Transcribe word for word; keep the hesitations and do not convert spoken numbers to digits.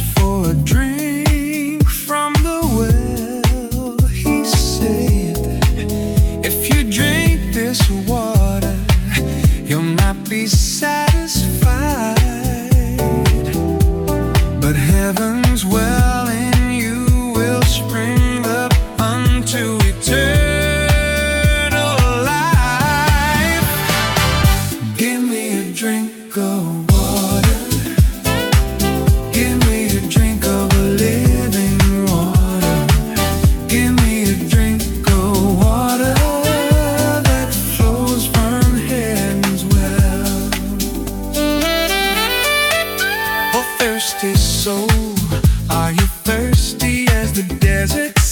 for a drink from the well. He said, if you drink this water, you'll not be satisfied, but heaven's well in you will spring up unto eternal life. Give me a drink of water, give me a drink of living water, give me a drink of water that flows from heaven's well. Oh, thirsty soul, are you thirsty as the desert?